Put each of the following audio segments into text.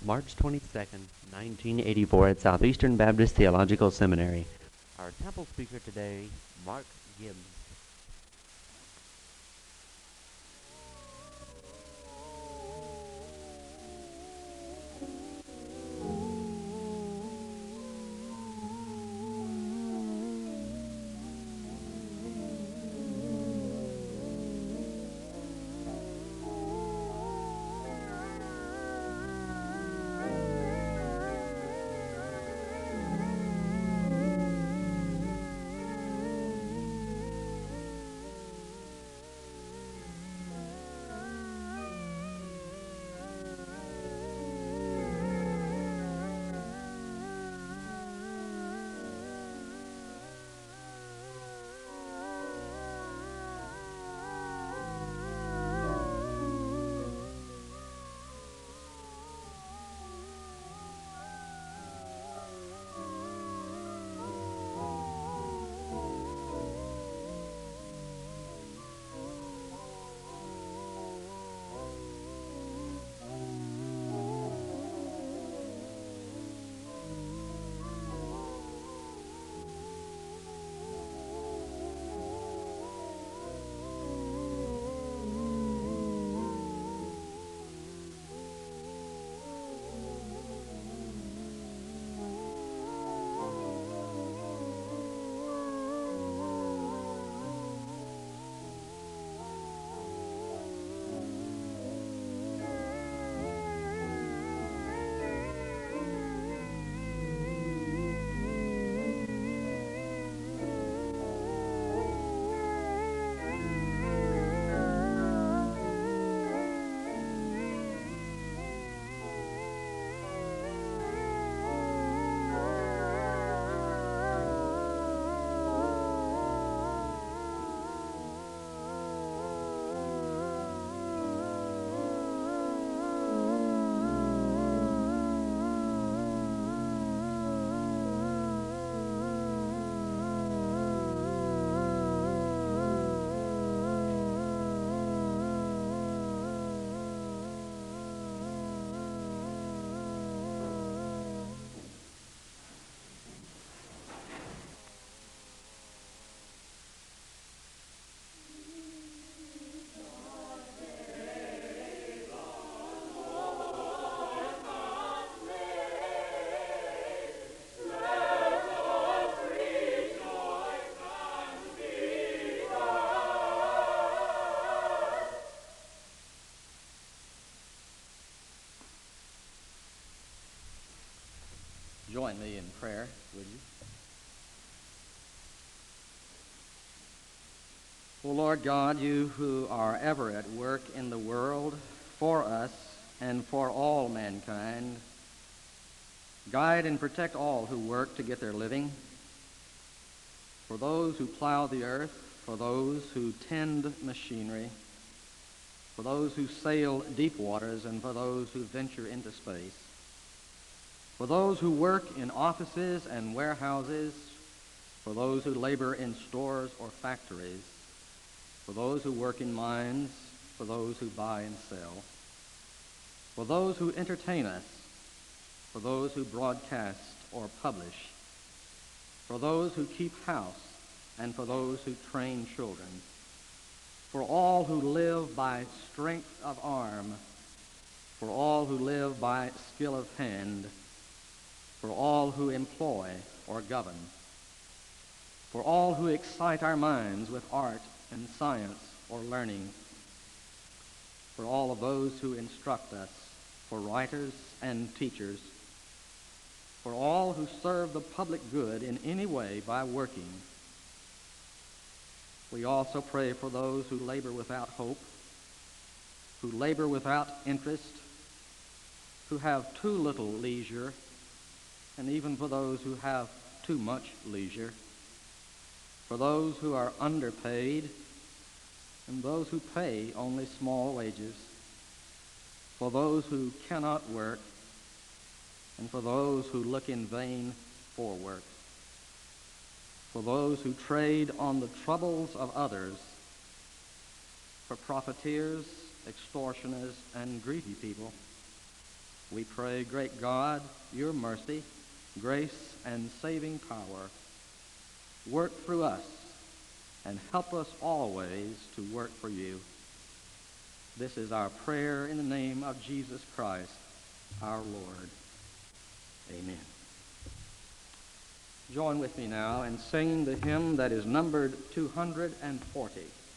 March 22nd, 1984 at Southeastern Baptist Theological Seminary. Our temple speaker today, Mark Gibbs. Join me in prayer, would you? O Lord God, you who are ever at work in the world for us and for all mankind, guide and protect all who work to get their living, for those who plow the earth, for those who tend machinery, for those who sail deep waters, and for those who venture into space. For those who work in offices and warehouses, for those who labor in stores or factories, for those who work in mines, for those who buy and sell, for those who entertain us, for those who broadcast or publish, for those who keep house, and for those who train children, for all who live by strength of arm, for all who live by skill of hand, for all who employ or govern, for all who excite our minds with art and science or learning, for all of those who instruct us, for writers and teachers, for all who serve the public good in any way by working. We also pray for those who labor without hope, who labor without interest, who have too little leisure, and even for those who have too much leisure, for those who are underpaid, and those who pay only small wages, for those who cannot work, and for those who look in vain for work, for those who trade on the troubles of others, for profiteers, extortioners, and greedy people, We pray, great God, your mercy, grace, and saving power work through us and help us always to work for you. This is our prayer in the name of Jesus Christ, our Lord. Amen. Join with me now in singing the hymn that is numbered 240.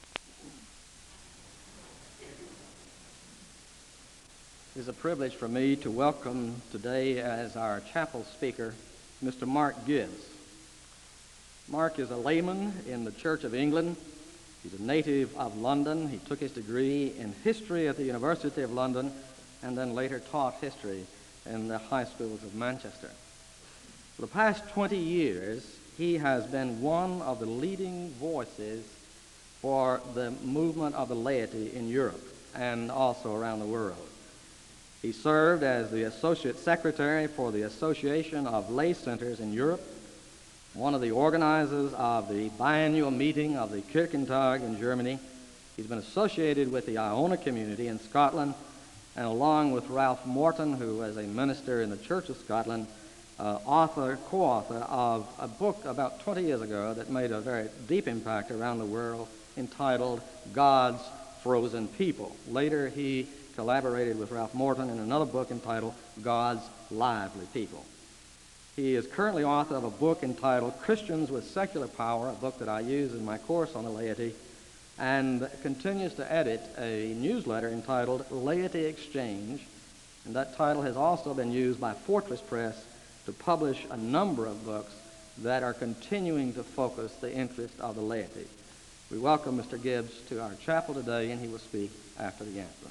It is a privilege for me to welcome today as our chapel speaker, Mr. Mark Gibbs. Mark is a layman in the Church of England. He's a native of London. He took his degree in history at the University of London and then later taught history in the high schools of Manchester. For the past 20 years, he has been one of the leading voices for the movement of the laity in Europe and also around the world. He served as the Associate Secretary for the Association of Lay Centers in Europe, one of the organizers of the biannual meeting of the Kirchentag in Germany. He's been associated with the Iona community in Scotland, and along with Ralph Morton, who was a minister in the Church of Scotland, co-author of a book about 20 years ago that made a very deep impact around the world entitled God's Frozen People. Later, he collaborated with Ralph Morton in another book entitled God's Lively People. He is currently author of a book entitled Christians with Secular Power, a book that I use in my course on the laity, and continues to edit a newsletter entitled Laity Exchange, and that title has also been used by Fortress Press to publish a number of books that are continuing to focus the interest of the laity. We welcome Mr. Gibbs to our chapel today, and he will speak after the anthem.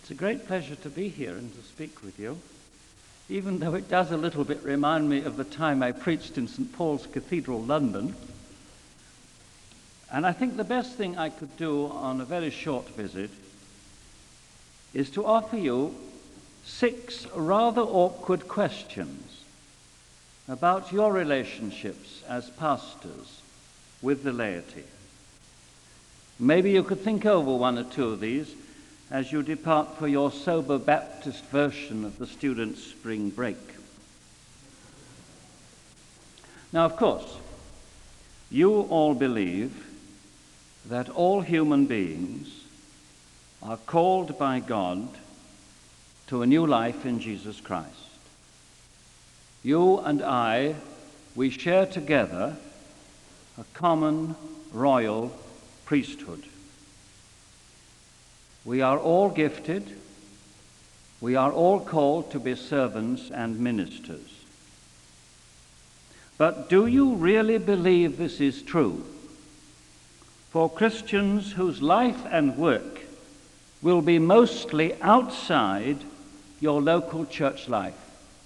It's a great pleasure to be here and to speak with you, even though it does a little bit remind me of the time I preached in St. Paul's Cathedral, London. And I think the best thing I could do on a very short visit is to offer you 6 rather awkward questions about your relationships as pastors with the laity. Maybe you could think over 1 or 2 of these as you depart for your sober Baptist version of the students' spring break. Now, of course, you all believe that all human beings are called by God to a new life in Jesus Christ. You and I, we share together a common royal priesthood. We are all gifted. We are all called to be servants and ministers. But do you really believe this is true for Christians whose life and work will be mostly outside your local church life?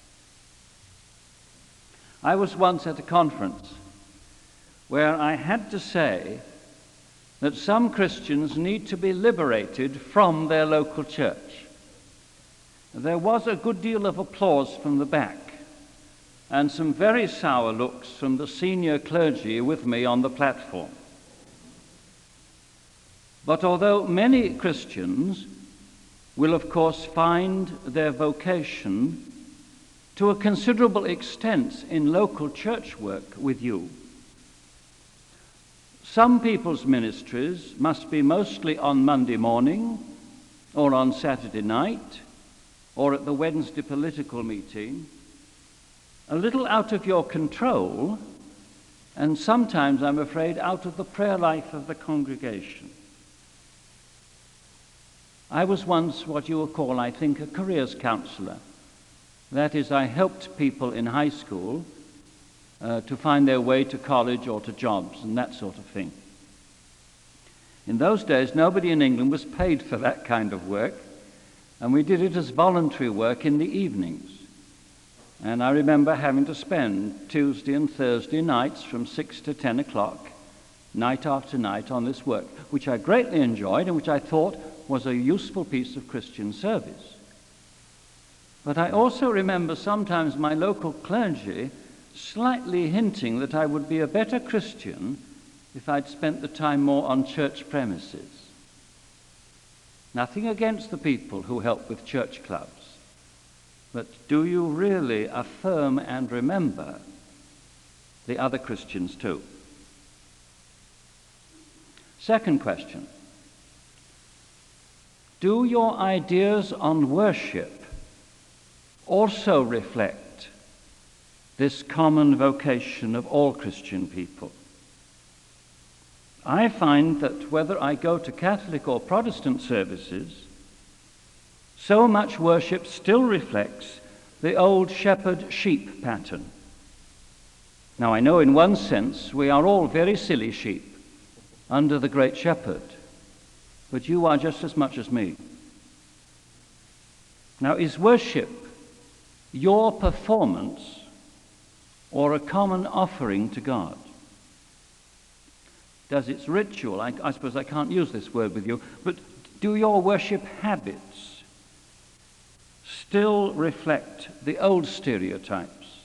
I was once at a conference where I had to say that some Christians need to be liberated from their local church. There was a good deal of applause from the back and some very sour looks from the senior clergy with me on the platform. But although many Christians will of course find their vocation to a considerable extent in local church work with you, some people's ministries must be mostly on Monday morning or on Saturday night or at the Wednesday political meeting, a little out of your control and sometimes, I'm afraid, out of the prayer life of the congregation. I was once what you will call, I think, a careers counselor. That is, I helped people in high school to find their way to college or to jobs and that sort of thing. In those days, nobody in England was paid for that kind of work, and we did it as voluntary work in the evenings. And I remember having to spend Tuesday and Thursday nights from 6 to 10 o'clock, night after night, on this work, which I greatly enjoyed and which I thought was a useful piece of Christian service. But I also remember sometimes my local clergy slightly hinting that I would be a better Christian if I'd spent the time more on church premises. Nothing against the people who help with church clubs, but do you really affirm and remember the other Christians too? Second question. Do your ideas on worship also reflect this common vocation of all Christian people? I find that whether I go to Catholic or Protestant services, so much worship still reflects the old shepherd-sheep pattern. Now, I know in one sense we are all very silly sheep under the great shepherd, but you are just as much as me. Now, is worship your performance or a common offering to God? Does its ritual, I suppose I can't use this word with you, but do your worship habits still reflect the old stereotypes?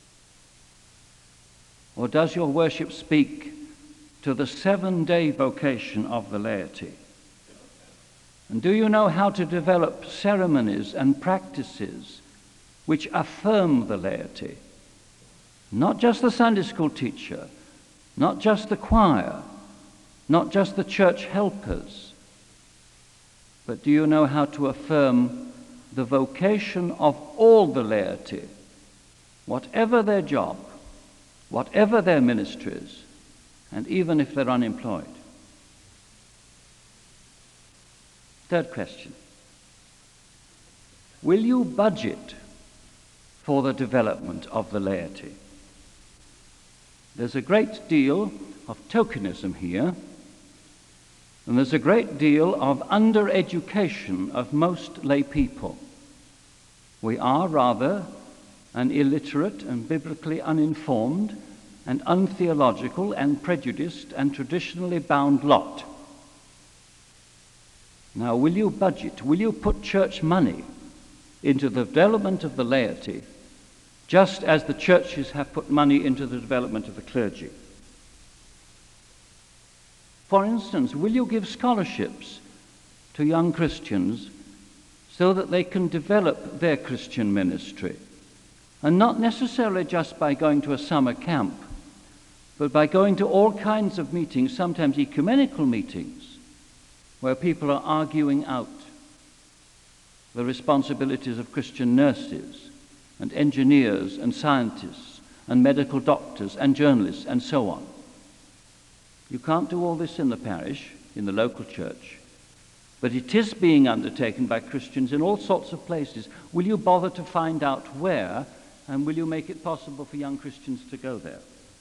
Or does your worship speak to the 7-day vocation of the laity? And do you know how to develop ceremonies and practices which affirm the laity? Not just the Sunday school teacher, not just the choir, not just the church helpers, but do you know how to affirm the vocation of all the laity, whatever their job, whatever their ministries, and even if they're unemployed? Third question. Will you budget for the development of the laity? There's a great deal of tokenism here. And there's a great deal of under-education of most lay people. We are rather an illiterate and biblically uninformed and untheological and prejudiced and traditionally bound lot. Now, will you budget, will you put church money into the development of the laity, just as the churches have put money into the development of the clergy? For instance, will you give scholarships to young Christians so that they can develop their Christian ministry? And not necessarily just by going to a summer camp, but by going to all kinds of meetings, sometimes ecumenical meetings, where people are arguing out the responsibilities of Christian nurses and engineers and scientists and medical doctors and journalists and so on. You can't do all this in the parish, in the local church, but it is being undertaken by Christians in all sorts of places. Will you bother to find out where, and will you make it possible for young Christians to go there?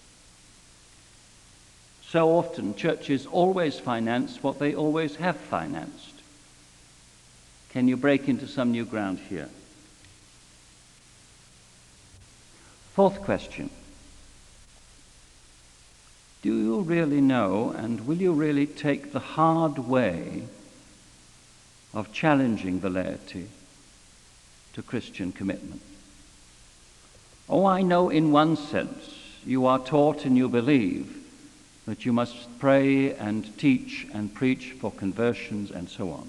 So often, churches always finance what they always have financed. Can you break into some new ground here? Fourth question. Do you really know, and will you really take the hard way of challenging the laity to Christian commitment? Oh, I know in one sense you are taught and you believe that you must pray and teach and preach for conversions and so on.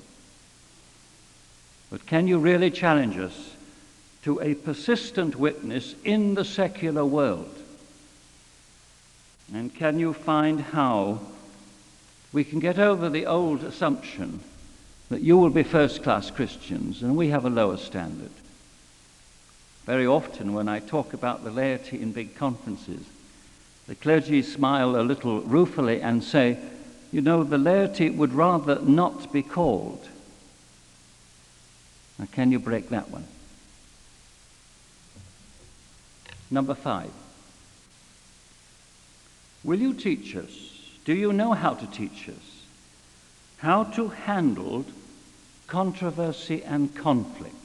But can you really challenge us to a persistent witness in the secular world? And can you find how we can get over the old assumption that you will be first-class Christians and we have a lower standard? Very often when I talk about the laity in big conferences, the clergy smile a little ruefully and say, you know, the laity would rather not be called. Now, can you break that one? Number 5. Will you teach us, do you know how to teach us, how to handle controversy and conflict?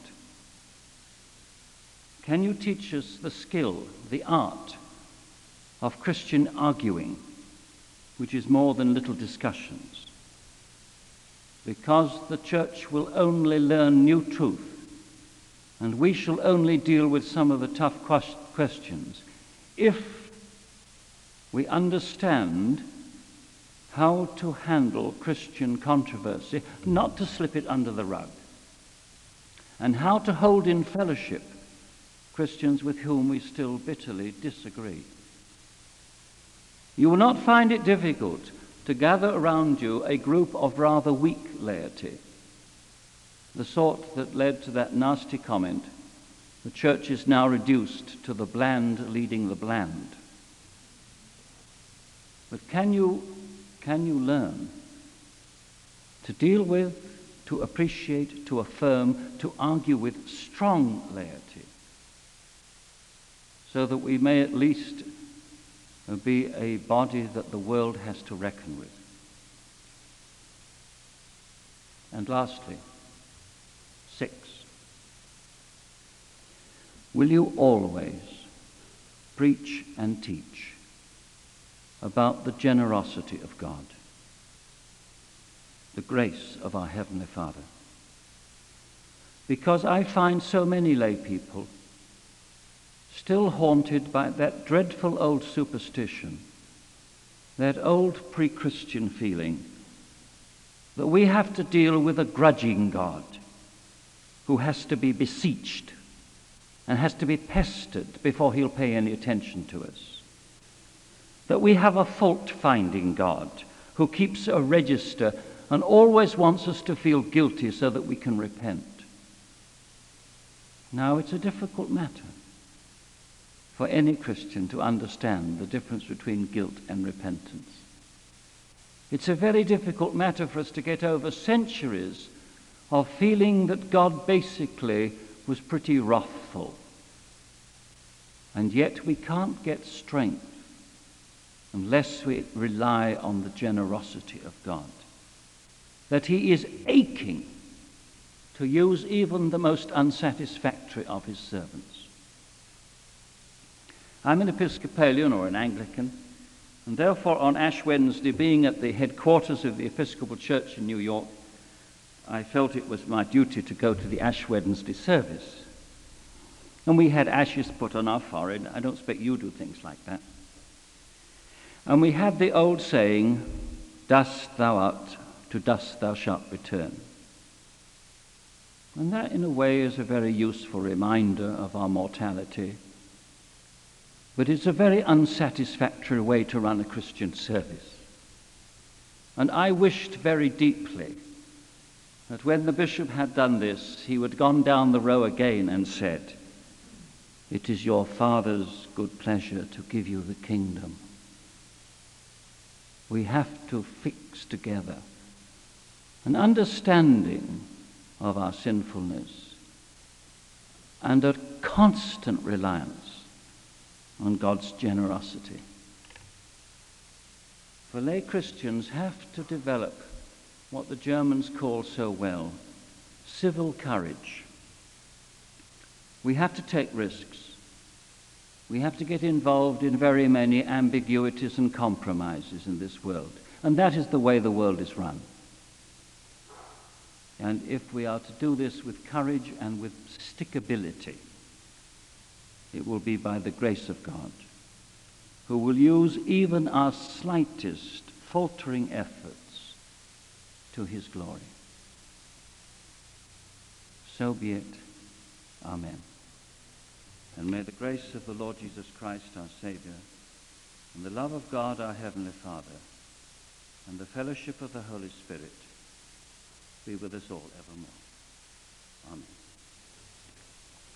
Can you teach us the skill, the art of Christian arguing, which is more than little discussions? Because the church will only learn new truth, and we shall only deal with some of the tough questions if we understand how to handle Christian controversy, not to slip it under the rug, and how to hold in fellowship Christians with whom we still bitterly disagree. You will not find it difficult to gather around you a group of rather weak laity, the sort that led to that nasty comment, the church is now reduced to the bland leading the bland. But can you learn to deal with, to appreciate, to affirm, to argue with strong laity, so that we may at least be a body that the world has to reckon with? And lastly, 6. Will you always preach and teach about the generosity of God, the grace of our Heavenly Father? Because I find so many lay people still haunted by that dreadful old superstition, that old pre-Christian feeling that we have to deal with a grudging God who has to be beseeched and has to be pestered before he'll pay any attention to us. That we have a fault-finding God who keeps a register and always wants us to feel guilty so that we can repent. Now, it's a difficult matter for any Christian to understand the difference between guilt and repentance. It's a very difficult matter for us to get over centuries of feeling that God basically was pretty wrathful. And yet we can't get strength unless we rely on the generosity of God. that he is aching to use even the most unsatisfactory of his servants. I'm an Episcopalian or an Anglican, and therefore on Ash Wednesday, being at the headquarters of the Episcopal Church in New York, I felt it was my duty to go to the Ash Wednesday service. And we had ashes put on our forehead. I don't expect you do things like that. And we had the old saying, "Dust thou art, to dust thou shalt return." And that, in a way, is a very useful reminder of our mortality. But it's a very unsatisfactory way to run a Christian service. And I wished very deeply that when the bishop had done this, he would have gone down the row again and said, "It is your Father's good pleasure to give you the kingdom." We have to fix together an understanding of our sinfulness and a constant reliance on God's generosity. For lay Christians have to develop what the Germans call so well, civil courage. We have to take risks. We have to get involved in very many ambiguities and compromises in this world. And that is the way the world is run. And if we are to do this with courage and with stickability, it will be by the grace of God, who will use even our slightest faltering efforts to his glory. So be it. Amen. And may the grace of the Lord Jesus Christ, our Savior, and the love of God, our Heavenly Father, and the fellowship of the Holy Spirit be with us all evermore. Amen.